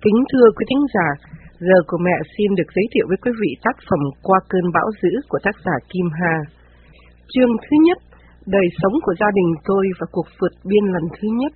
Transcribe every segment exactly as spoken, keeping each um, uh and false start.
Kính thưa quý thính giả, giờ của mẹ xin được giới thiệu với quý vị tác phẩm Qua cơn bão dữ của tác giả Kim Hà. Chương thứ nhất, đời sống của gia đình tôi và cuộc vượt biên lần thứ nhất.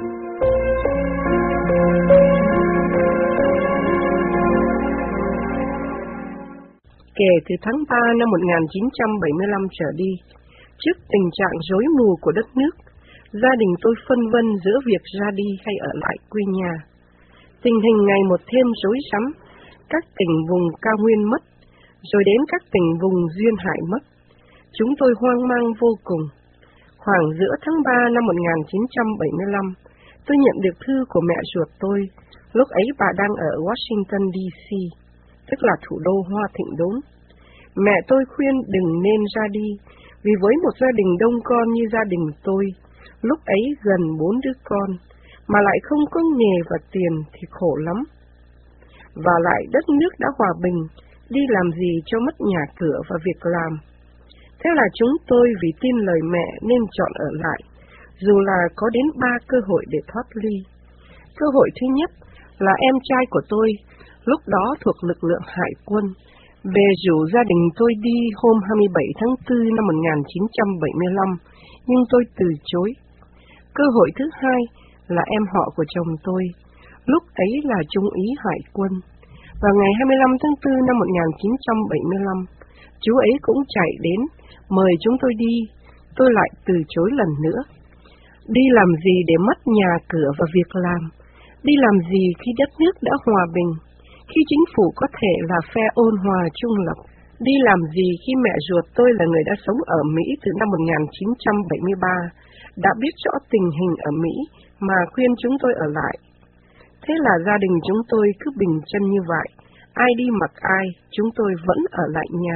Kể từ tháng ba năm một nghìn chín trăm bảy mươi lăm trở đi, trước tình trạng rối mù của đất nước, gia đình tôi phân vân giữa việc ra đi hay ở lại quê nhà. Tình hình ngày một thêm rối rắm, các tỉnh vùng cao nguyên mất, rồi đến các tỉnh vùng duyên hải mất. Chúng tôi hoang mang vô cùng. Khoảng giữa tháng ba năm một nghìn chín trăm bảy mươi lăm, tôi nhận được thư của mẹ ruột tôi, lúc ấy bà đang ở Washington đê xê, tức là thủ đô hoa thịnh đốn. Mẹ tôi khuyên đừng nên ra đi, vì với một gia đình đông con như gia đình tôi, lúc ấy gần bốn đứa con, mà lại không có nghề và tiền thì khổ lắm. Và lại đất nước đã hòa bình, đi làm gì cho mất nhà cửa và việc làm. Thế là chúng tôi vì tin lời mẹ nên chọn ở lại, dù là có đến ba cơ hội để thoát ly. Cơ hội thứ nhất là em trai của tôi, lúc đó thuộc lực lượng hải quân, về rủ gia đình tôi đi hôm hai mươi bảy tháng tư năm một nghìn chín trăm bảy mươi lăm, nhưng tôi từ chối. Cơ hội thứ hai là em họ của chồng tôi, lúc ấy là trung úy hải quân, và ngày hai mươi lăm tháng tư năm một nghìn chín trăm bảy mươi lăm, chú ấy cũng chạy đến, mời chúng tôi đi, tôi lại từ chối lần nữa. Đi làm gì để mất nhà cửa và việc làm? Đi làm gì khi đất nước đã hòa bình, khi chính phủ có thể là phe ôn hòa trung lập? Đi làm gì khi mẹ ruột tôi là người đã sống ở Mỹ từ năm một nghìn chín trăm bảy mươi ba, đã biết rõ tình hình ở Mỹ mà khuyên chúng tôi ở lại? Thế là gia đình chúng tôi cứ bình chân như vậy, ai đi mặc ai, chúng tôi vẫn ở lại nhà.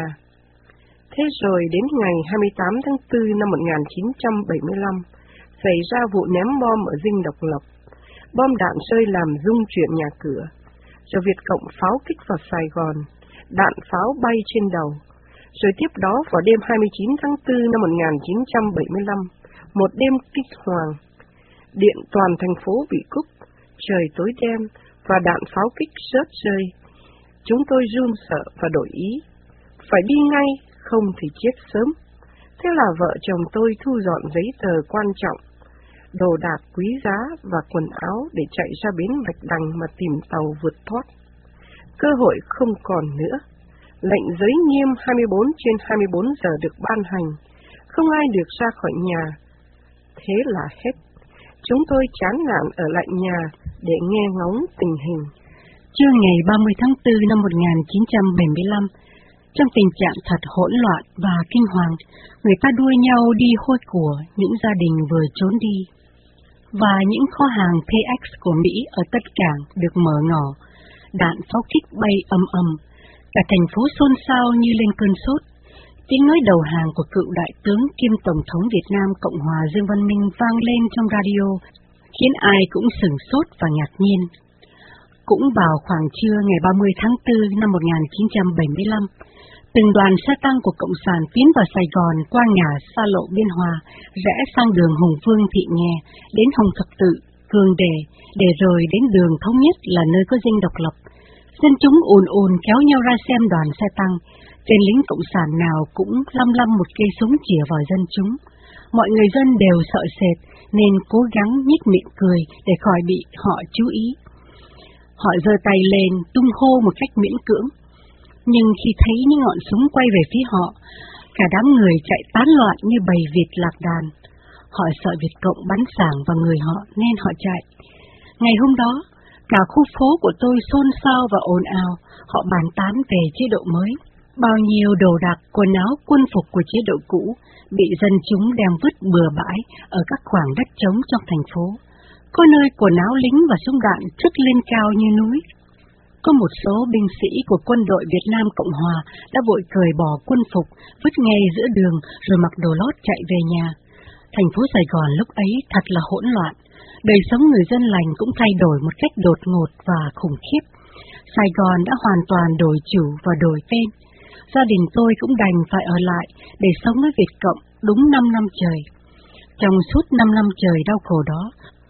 Thế rồi đến ngày hai mươi tám tháng tư năm một nghìn chín trăm bảy mươi lăm, xảy ra vụ ném bom ở Dinh Độc Lập. Bom đạn rơi làm rung chuyển nhà cửa. Rồi Việt Cộng pháo kích vào Sài Gòn, đạn pháo bay trên đầu. Rồi tiếp đó vào đêm hai mươi chín tháng tư năm một nghìn chín trăm bảy mươi lăm, một đêm kích hoàng. Điện toàn thành phố bị cúp, trời tối đen và đạn pháo kích rớt rơi. Chúng tôi run sợ và đổi ý. Phải đi ngay, không thì chết sớm. Thế là vợ chồng tôi thu dọn giấy tờ quan trọng, đồ đạc quý giá và quần áo để chạy ra bến Bạch Đằng mà tìm tàu vượt thoát. Cơ hội không còn nữa. Lệnh giới nghiêm hai mươi bốn trên hai mươi bốn giờ được ban hành. Không ai được ra khỏi nhà. Thế là hết. Chúng tôi chán nản ở lại nhà để nghe ngóng tình hình. Trưa ngày ba mươi tháng tư năm một nghìn chín trăm bảy mươi lăm, trong tình trạng thật hỗn loạn và kinh hoàng, người ta đua nhau đi hôi của những gia đình vừa trốn đi. Và những kho hàng pê ích của Mỹ ở tất cảng được mở ngỏ, đạn pháo kích bay ầm ầm, cả thành phố xôn xao như lên cơn sốt. Tiếng nói đầu hàng của cựu đại tướng kiêm Tổng thống Việt Nam Cộng hòa Dương Văn Minh vang lên trong radio, khiến ai cũng sửng sốt và ngạc nhiên. Cũng vào khoảng trưa ngày ba mươi tháng tư năm một nghìn chín trăm bảy mươi lăm, từng đoàn xe tăng của Cộng sản tiến vào Sài Gòn qua ngã xa lộ Biên Hòa, rẽ sang đường Hùng Vương Thị Nghè, đến Hồng Thập Tự, Cường Đề, để rồi đến đường Thống Nhất là nơi có Dinh Độc Lập. Dân chúng ùn ùn kéo nhau ra xem đoàn xe tăng, tên lính Cộng sản nào cũng lăm lăm một cây súng chĩa vào dân chúng. Mọi người dân đều sợ sệt nên cố gắng nhếch miệng cười để khỏi bị họ chú ý. Họ giơ tay lên tung hô một cách miễn cưỡng. Nhưng khi thấy những ngọn súng quay về phía họ, cả đám người chạy tán loạn như bầy vịt lạc đàn. Họ sợ Việt Cộng bắn sảng vào người họ nên họ chạy. Ngày hôm đó, cả khu phố của tôi xôn xao và ồn ào, họ bàn tán về chế độ mới. Bao nhiêu đồ đạc, quần áo, quân phục của chế độ cũ bị dân chúng đem vứt bừa bãi ở các khoảng đất trống trong thành phố. Có nơi quần áo lính và súng đạn chất lên cao như núi. Có một số binh sĩ của quân đội Việt Nam Cộng Hòa đã vội cởi bỏ quân phục, vứt ngay giữa đường rồi mặc đồ lót chạy về nhà. Thành phố Sài Gòn lúc ấy thật là hỗn loạn. Đời sống người dân lành cũng thay đổi một cách đột ngột và khủng khiếp. Sài Gòn đã hoàn toàn đổi chủ và đổi tên. Gia đình tôi cũng đành phải ở lại để sống với Việt Cộng đúng năm năm trời. Trong suốt năm năm trời đau khổ đó,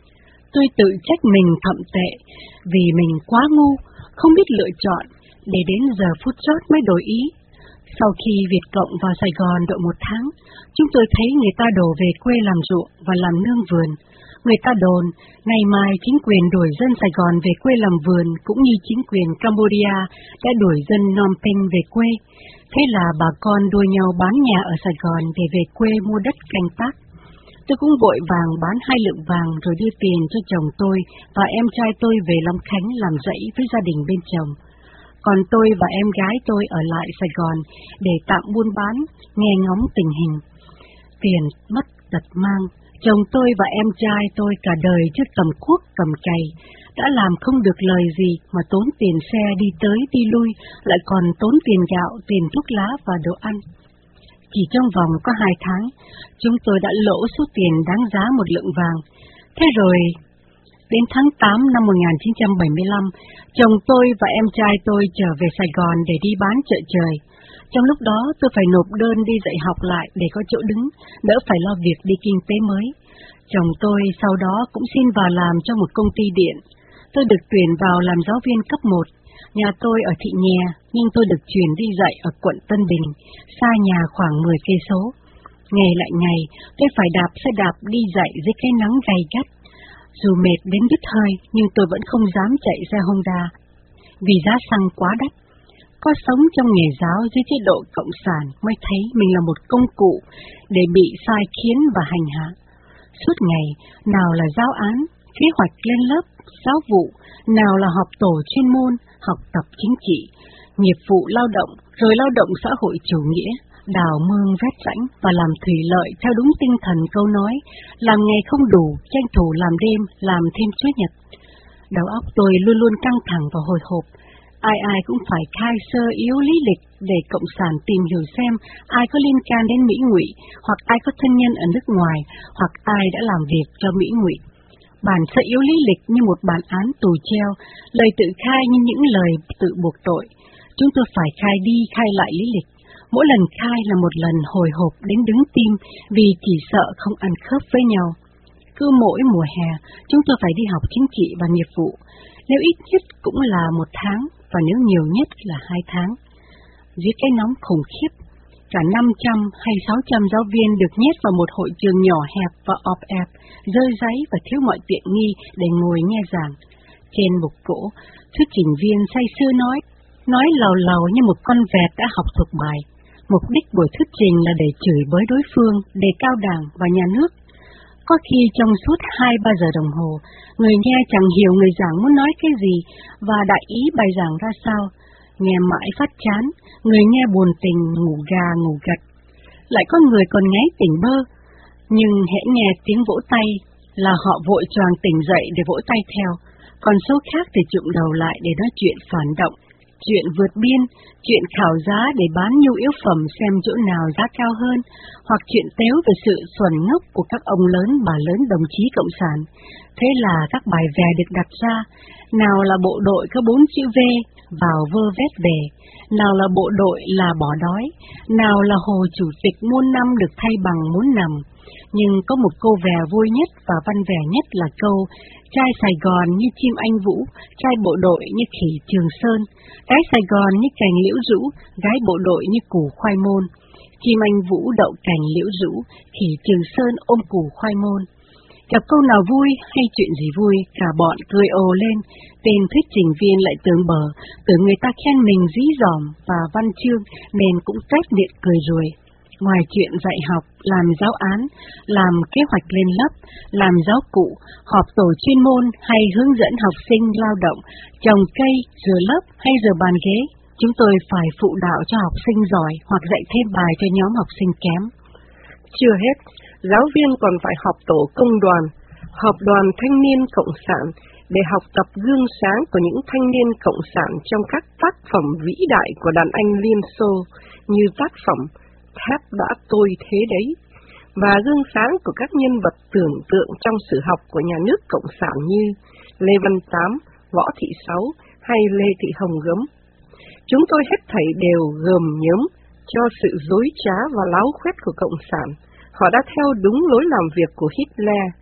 Tôi tự trách mình thậm tệ, vì mình quá ngu, không biết lựa chọn, để đến giờ phút chót mới đổi ý. Sau khi Việt Cộng vào Sài Gòn độ một tháng, chúng tôi thấy người ta đổ về quê làm ruộng và làm nương vườn. Người ta đồn, ngày mai chính quyền đuổi dân Sài Gòn về quê làm vườn cũng như chính quyền Cambodia đã đuổi dân Phnom Penh về quê. Thế là bà con đua nhau bán nhà ở Sài Gòn để về quê mua đất canh tác. Tôi cũng vội vàng bán hai lượng vàng rồi đưa tiền cho chồng tôi và em trai tôi về Long Khánh làm rẫy với gia đình bên chồng. Còn tôi và em gái tôi ở lại Sài Gòn để tạm buôn bán, nghe ngóng tình hình. Tiền mất tật mang, chồng tôi và em trai tôi cả đời trước cầm cuốc cầm cày, đã làm không được lời gì mà tốn tiền xe đi tới đi lui, lại còn tốn tiền gạo, tiền thuốc lá và đồ ăn. Chỉ trong vòng có hai tháng, chúng tôi đã lỗ số tiền đáng giá một lượng vàng. Thế rồi, đến tháng tám năm một nghìn chín trăm bảy mươi lăm, chồng tôi và em trai tôi trở về Sài Gòn để đi bán chợ trời. Trong lúc đó tôi phải nộp đơn đi dạy học lại để có chỗ đứng, đỡ phải lo việc đi kinh tế mới. Chồng tôi sau đó cũng xin vào làm cho một công ty điện. Tôi được tuyển vào làm giáo viên cấp một. Nhà tôi ở Thị Nhè, nhưng tôi được chuyển đi dạy ở quận Tân Bình, xa nhà khoảng mười cây số. Ngày lại ngày, tôi phải đạp xe đạp đi dạy dưới cái nắng gay gắt. Dù mệt đến đứt hơi, nhưng tôi vẫn không dám chạy xe Honda, vì giá xăng quá đắt. Có sống trong nghề giáo dưới chế độ cộng sản mới thấy mình là một công cụ để bị sai khiến và hành hạ. Suốt ngày, nào là giáo án, kế hoạch lên lớp, giáo vụ, nào là họp tổ chuyên môn, học tập chính trị, nghiệp vụ lao động, rồi lao động xã hội chủ nghĩa, đào mương vét rãnh và làm thủy lợi theo đúng tinh thần câu nói, làm ngày không đủ, tranh thủ làm đêm, làm thêm Chúa Nhật. Đầu óc tôi luôn luôn căng thẳng và hồi hộp. Ai ai cũng phải khai sơ yếu lý lịch để cộng sản tìm hiểu xem ai có liên can đến Mỹ Ngụy, hoặc ai có thân nhân ở nước ngoài, hoặc ai đã làm việc cho Mỹ Ngụy. Bản sơ yếu lý lịch như một bản án tù treo, lời tự khai như những lời tự buộc tội. Chúng tôi phải khai đi khai lại lý lịch. Mỗi lần khai là một lần hồi hộp đến đứng tim vì chỉ sợ không ăn khớp với nhau. Cứ mỗi mùa hè, chúng tôi phải đi học chính trị và nghiệp vụ. Nếu ít nhất cũng là một tháng, và nếu nhiều nhất là hai tháng. Dưới cái nóng khủng khiếp, cả năm trăm hay sáu trăm giáo viên được nhét vào một hội trường nhỏ hẹp và ọp ẹp, rơi ráy và thiếu mọi tiện nghi để ngồi nghe giảng. Trên bục gỗ, thuyết trình viên say sưa nói, nói lầu lầu như một con vẹt đã học thuộc bài. Mục đích buổi thuyết trình là để chửi bới đối phương, đề cao Đảng và nhà nước. Có khi trong suốt hai ba giờ đồng hồ, người nghe chẳng hiểu người giảng muốn nói cái gì và đại ý bài giảng ra sao. Nghe mãi phát chán, người nghe buồn tình, ngủ gà ngủ gật. Lại có người còn ngáy tỉnh bơ, nhưng hễ nghe tiếng vỗ tay là họ vội choàng tỉnh dậy để vỗ tay theo. Còn số khác thì trụm đầu lại để nói chuyện phản động, chuyện vượt biên, chuyện khảo giá để bán nhu yếu phẩm xem chỗ nào giá cao hơn, hoặc chuyện tếu về sự xuẩn ngốc của các ông lớn bà lớn đồng chí Cộng sản. Thế là các bài vè được đặt ra, nào là bộ đội có bốn chữ V, vào vơ vét về, nào là bộ đội là bỏ đói, nào là Hồ Chủ tịch muôn năm được thay bằng muốn nằm. Nhưng có một câu vè vui nhất và văn vẻ nhất là câu trai Sài Gòn như chim anh vũ, trai bộ đội như khỉ Trường Sơn, gái Sài Gòn như cành liễu rũ, gái bộ đội như củ khoai môn. Chim anh vũ đậu cành liễu rũ, khỉ Trường Sơn ôm củ khoai môn. Gặp câu nào vui hay chuyện gì vui, cả bọn cười ồ lên, tên thuyết trình viên lại tưởng bờ, tưởng người ta khen mình dí dỏm và văn chương nên cũng tét miệng cười ruồi. Ngoài chuyện dạy học, làm giáo án, làm kế hoạch lên lớp, làm giáo cụ, họp tổ chuyên môn hay hướng dẫn học sinh lao động, trồng cây, rửa lớp hay rửa bàn ghế, chúng tôi phải phụ đạo cho học sinh giỏi hoặc dạy thêm bài cho nhóm học sinh kém. Chưa hết, giáo viên còn phải họp tổ công đoàn, họp đoàn thanh niên cộng sản để học tập gương sáng của những thanh niên cộng sản trong các tác phẩm vĩ đại của đàn anh Liên Xô như tác phẩm Thép đã tôi thế đấy, và gương sáng của các nhân vật tưởng tượng trong sử học của nhà nước cộng sản như Lê Văn Tám, Võ Thị Sáu hay Lê Thị Hồng Gấm. Chúng tôi hết thảy đều gồm nhớm cho sự dối trá và láo khoét của cộng sản. Họ đã theo đúng lối làm việc của Hitler,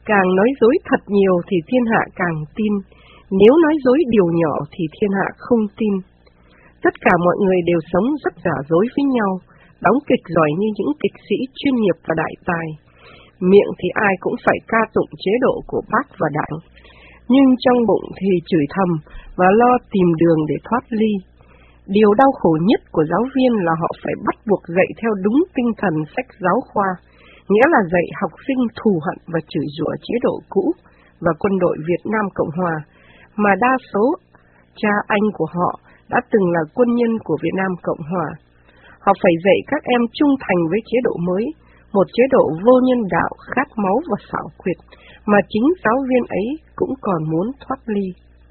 Càng nói dối thật nhiều thì thiên hạ càng tin, nếu nói dối điều nhỏ thì thiên hạ không tin. Tất cả mọi người đều sống rất giả dối với nhau, đóng kịch giỏi như những kịch sĩ chuyên nghiệp và đại tài. Miệng thì ai cũng phải ca tụng chế độ của Bác và Đảng, nhưng trong bụng thì chửi thầm và lo tìm đường để thoát ly. Điều đau khổ nhất của giáo viên là họ phải bắt buộc dạy theo đúng tinh thần sách giáo khoa, nghĩa là dạy học sinh thù hận và chửi rủa chế độ cũ và quân đội Việt Nam Cộng Hòa, mà đa số cha anh của họ đã từng là quân nhân của Việt Nam Cộng Hòa. Họ phải dạy các em trung thành với chế độ mới, một chế độ vô nhân đạo, khát máu và xảo quyệt, mà chính giáo viên ấy cũng còn muốn thoát ly.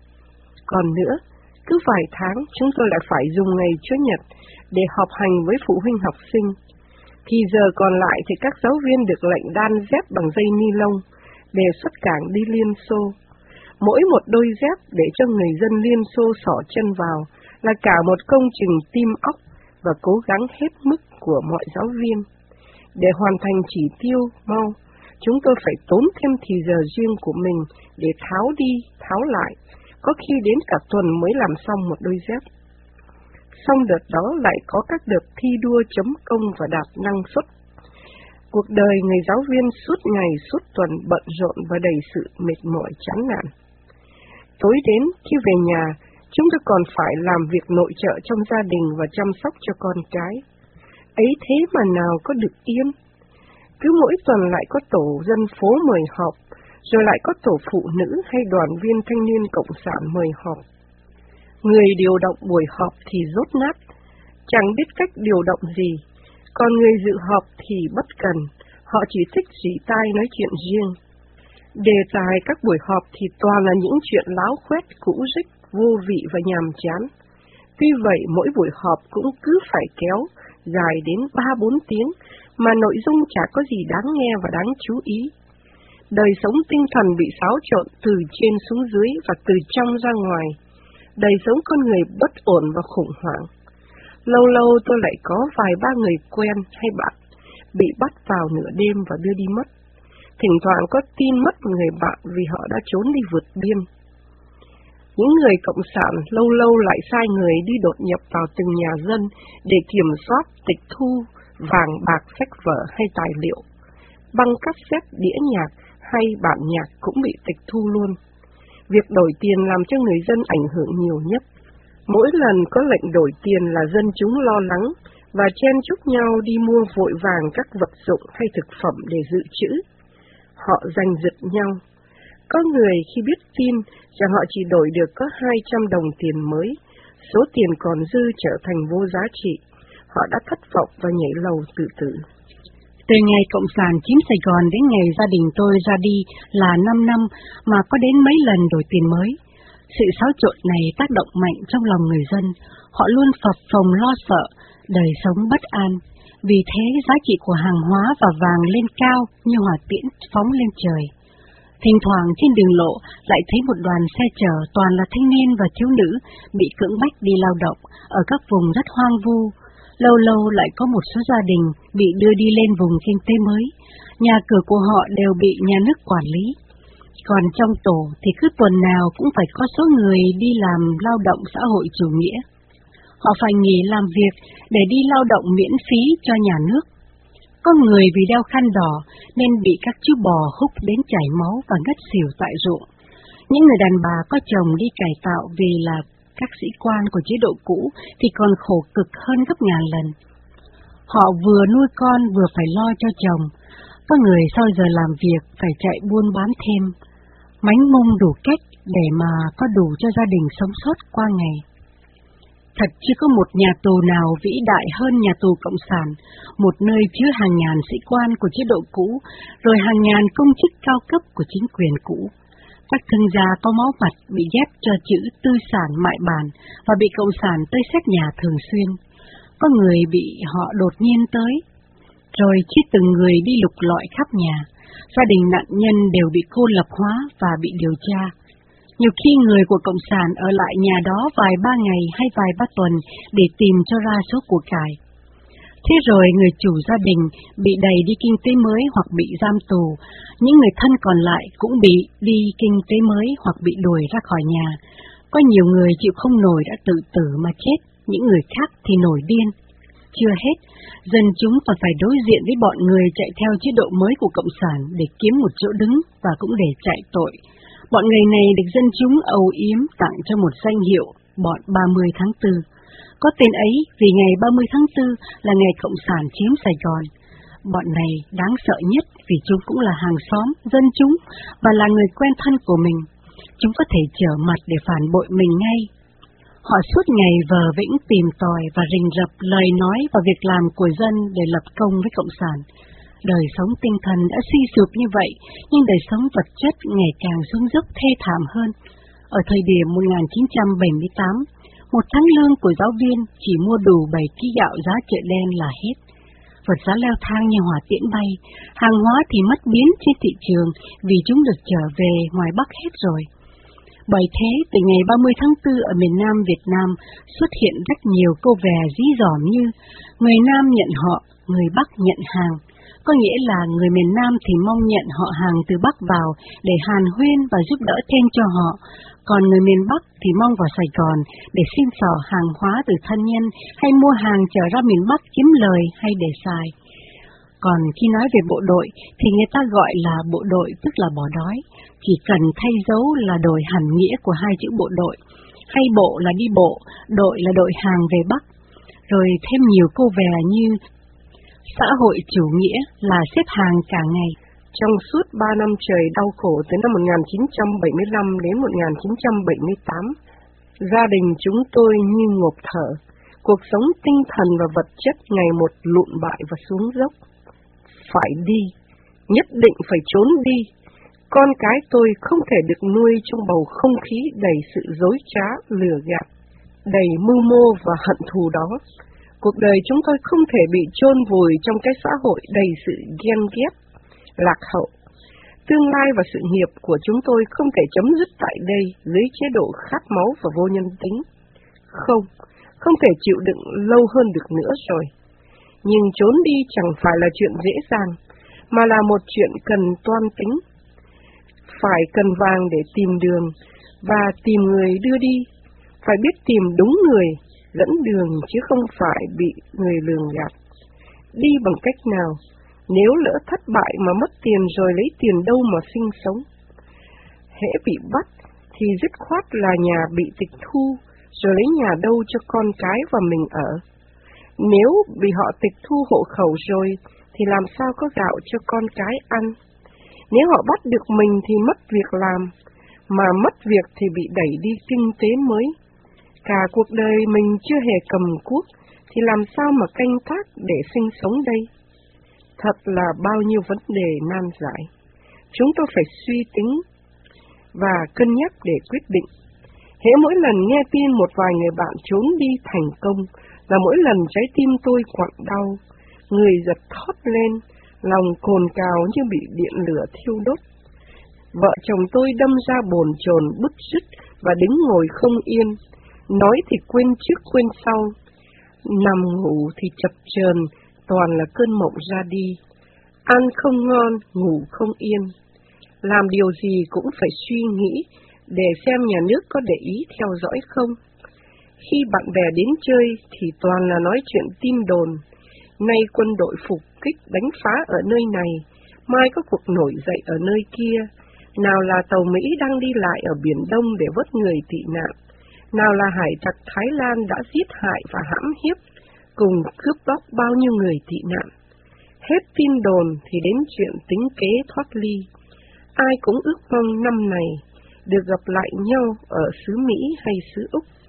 Còn nữa, cứ vài tháng chúng tôi lại phải dùng ngày Chủ nhật để họp hành với phụ huynh học sinh. Thì giờ còn lại thì các giáo viên được lệnh đan dép bằng dây ni lông để xuất cảng đi Liên Xô. Mỗi một đôi dép để cho người dân Liên Xô xỏ chân vào là cả một công trình tim óc và cố gắng hết mức của mọi giáo viên. Để hoàn thành chỉ tiêu mau, chúng tôi phải tốn thêm thì giờ riêng của mình để tháo đi, tháo lại, có khi đến cả tuần mới làm xong một đôi dép. Xong đợt đó lại có các đợt thi đua chấm công và đạt năng suất. Cuộc đời người giáo viên suốt ngày suốt tuần bận rộn và đầy sự mệt mỏi chán nản. Tối đến khi về nhà, chúng tôi còn phải làm việc nội trợ trong gia đình và chăm sóc cho con cái. Ấy thế mà nào có được yên. Cứ mỗi tuần lại có tổ dân phố mời họp, rồi lại có tổ phụ nữ hay đoàn viên thanh niên cộng sản mời họp. Người điều động buổi họp thì rốt nát, chẳng biết cách điều động gì, còn người dự họp thì bất cần, họ chỉ thích rỉ tai nói chuyện riêng. Đề tài các buổi họp thì toàn là những chuyện láo khoét, cũ rích, vô vị và nhàm chán. Tuy vậy mỗi buổi họp cũng cứ phải kéo, dài đến ba bốn tiếng, mà nội dung chả có gì đáng nghe và đáng chú ý. Đời sống tinh thần bị xáo trộn từ trên xuống dưới và từ trong ra ngoài. Đời sống con người bất ổn và khủng hoảng. Lâu lâu tôi lại có vài ba người quen hay bạn bị bắt vào nửa đêm và đưa đi mất. Thỉnh thoảng có tin mất người bạn vì họ đã trốn đi vượt biên. Những người cộng sản lâu lâu lại sai người đi đột nhập vào từng nhà dân để kiểm soát, tịch thu vàng bạc, sách vở hay tài liệu. Băng cassette, đĩa nhạc hay bản nhạc cũng bị tịch thu luôn. Việc đổi tiền làm cho người dân ảnh hưởng nhiều nhất. Mỗi lần có lệnh đổi tiền là dân chúng lo lắng và chen chúc nhau đi mua vội vàng các vật dụng hay thực phẩm để dự trữ. Họ giành giật nhau. Có người khi biết tin rằng họ chỉ đổi được có hai trăm đồng tiền mới, số tiền còn dư trở thành vô giá trị. Họ đã thất vọng và nhảy lầu tự tử. Từ ngày Cộng sản chiếm Sài Gòn đến ngày gia đình tôi ra đi là năm năm mà có đến mấy lần đổi tiền mới. Sự xáo trộn này tác động mạnh trong lòng người dân, họ luôn phập phồng lo sợ, đời sống bất an. Vì thế giá trị của hàng hóa và vàng lên cao như hỏa tiễn phóng lên trời. Thỉnh thoảng trên đường lộ lại thấy một đoàn xe chở toàn là thanh niên và thiếu nữ bị cưỡng bách đi lao động ở các vùng rất hoang vu. Lâu lâu lại có một số gia đình bị đưa đi lên vùng kinh tế mới, nhà cửa của họ đều bị nhà nước quản lý. Còn trong tổ thì cứ tuần nào cũng phải có số người đi làm lao động xã hội chủ nghĩa. Họ phải nghỉ làm việc để đi lao động miễn phí cho nhà nước. Có người vì đeo khăn đỏ nên bị các chú bò húc đến chảy máu và ngất xỉu tại ruộng. Những người đàn bà có chồng đi cải tạo vì là các sĩ quan của chế độ cũ thì còn khổ cực hơn gấp ngàn lần. Họ vừa nuôi con vừa phải lo cho chồng. Có người sau giờ làm việc phải chạy buôn bán thêm, mánh mung đủ cách để mà có đủ cho gia đình sống sót qua ngày. Thật chưa có một nhà tù nào vĩ đại hơn nhà tù Cộng sản, một nơi chứa hàng ngàn sĩ quan của chế độ cũ, rồi hàng ngàn công chức cao cấp của chính quyền cũ. Các thương gia có máu mặt bị ghép cho chữ tư sản mại bản và bị Cộng sản tới xét nhà thường xuyên. Có người bị họ đột nhiên tới, rồi chia từng người đi lục lọi khắp nhà. Gia đình nạn nhân đều bị cô lập hóa và bị điều tra. Nhiều khi người của Cộng sản ở lại nhà đó vài ba ngày hay vài ba tuần để tìm cho ra số của cải. Thế rồi người chủ gia đình bị đày đi kinh tế mới hoặc bị giam tù, những người thân còn lại cũng bị đi kinh tế mới hoặc bị đuổi ra khỏi nhà. Có nhiều người chịu không nổi đã tự tử mà chết, những người khác thì nổi điên. Chưa hết, dân chúng còn phải đối diện với bọn người chạy theo chế độ mới của Cộng sản để kiếm một chỗ đứng và cũng để chạy tội. Bọn người này được dân chúng âu yếm tặng cho một danh hiệu, bọn ba mươi tháng tư. Có tên ấy vì ngày ba mươi tháng tư là ngày Cộng sản chiếm Sài Gòn. Bọn này đáng sợ nhất vì chúng cũng là hàng xóm, dân chúng và là người quen thân của mình. Chúng có thể trở mặt để phản bội mình ngay. Họ suốt ngày vờ vĩnh tìm tòi và rình rập lời nói và việc làm của dân để lập công với Cộng sản. Đời sống tinh thần đã suy sụp như vậy, nhưng đời sống vật chất ngày càng xuống dốc thê thảm hơn. Ở thời điểm một nghìn chín trăm bảy mươi tám, một tháng lương của giáo viên chỉ mua đủ bảy ký gạo giá chợ đen là hết. Vật giá leo thang như hỏa tiễn bay, hàng hóa thì mất biến trên thị trường vì chúng được trở về ngoài Bắc hết rồi. Bởi thế, từ ngày ba mươi tháng tư ở miền Nam Việt Nam xuất hiện rất nhiều câu vè dí dỏm như người Nam nhận họ, người Bắc nhận hàng. Có nghĩa là người miền Nam thì mong nhận họ hàng từ Bắc vào để hàn huyên và giúp đỡ thêm cho họ, còn người miền Bắc thì mong vào Sài Gòn để xin xỏ hàng hóa từ thân nhân hay mua hàng trở ra miền Bắc kiếm lời hay để xài. Còn khi nói về bộ đội thì người ta gọi là bộ đội, tức là bỏ đói, chỉ cần thay dấu là đổi hẳn nghĩa của hai chữ bộ đội, hay bộ là đi bộ, đội là đội hàng về Bắc, rồi thêm nhiều câu vè như xã hội chủ nghĩa là xếp hàng cả ngày. Trong suốt ba năm trời đau khổ từ năm một nghìn chín trăm bảy mươi lăm đến một nghìn chín trăm bảy mươi tám, gia đình chúng tôi như ngộp thở, cuộc sống tinh thần và vật chất ngày một lụn bại và xuống dốc. Phải đi, nhất định phải trốn đi. Con cái tôi không thể được nuôi trong bầu không khí đầy sự dối trá, lừa gạt, đầy mưu mô và hận thù đó. Cuộc đời chúng tôi không thể bị chôn vùi trong cái xã hội đầy sự ghen ghét, lạc hậu. Tương lai và sự nghiệp của chúng tôi không thể chấm dứt tại đây dưới chế độ khát máu và vô nhân tính. Không, không thể chịu đựng lâu hơn được nữa rồi. Nhưng trốn đi chẳng phải là chuyện dễ dàng, mà là một chuyện cần toan tính. Phải cần vàng để tìm đường và tìm người đưa đi. Phải biết tìm đúng người, dẫn đường chứ không phải bị người lường gạt. Đi bằng cách nào? Nếu lỡ thất bại mà mất tiền rồi lấy tiền đâu mà sinh sống? Hễ bị bắt thì dứt khoát là nhà bị tịch thu, rồi lấy nhà đâu cho con cái và mình ở. Nếu bị họ tịch thu hộ khẩu rồi thì làm sao có gạo cho con cái ăn? Nếu họ bắt được mình thì mất việc làm, mà mất việc thì bị đẩy đi kinh tế mới. Cả cuộc đời mình chưa hề cầm cuốc thì làm sao mà canh tác để sinh sống đây? Thật là bao nhiêu vấn đề nan giải. Chúng tôi phải suy tính và cân nhắc để quyết định. Hễ mỗi lần nghe tin một vài người bạn trốn đi thành công là mỗi lần trái tim tôi quặn đau, người giật thót lên, lòng cồn cào như bị điện lửa thiêu đốt. Vợ chồng tôi đâm ra bồn chồn bứt rứt và đứng ngồi không yên, nói thì quên trước quên sau, nằm ngủ thì chập chờn, toàn là cơn mộng ra đi. Ăn không ngon, ngủ không yên. Làm điều gì cũng phải suy nghĩ để xem nhà nước có để ý theo dõi không. Khi bạn bè đến chơi thì toàn là nói chuyện tin đồn. Nay quân đội phục kích đánh phá ở nơi này, mai có cuộc nổi dậy ở nơi kia. Nào là tàu Mỹ đang đi lại ở Biển Đông để vớt người tị nạn. Nào là hải tặc Thái Lan đã giết hại và hãm hiếp, cùng cướp bóc bao nhiêu người tị nạn. Hết tin đồn thì đến chuyện tính kế thoát ly. Ai cũng ước mong năm này được gặp lại nhau ở xứ Mỹ hay xứ Úc.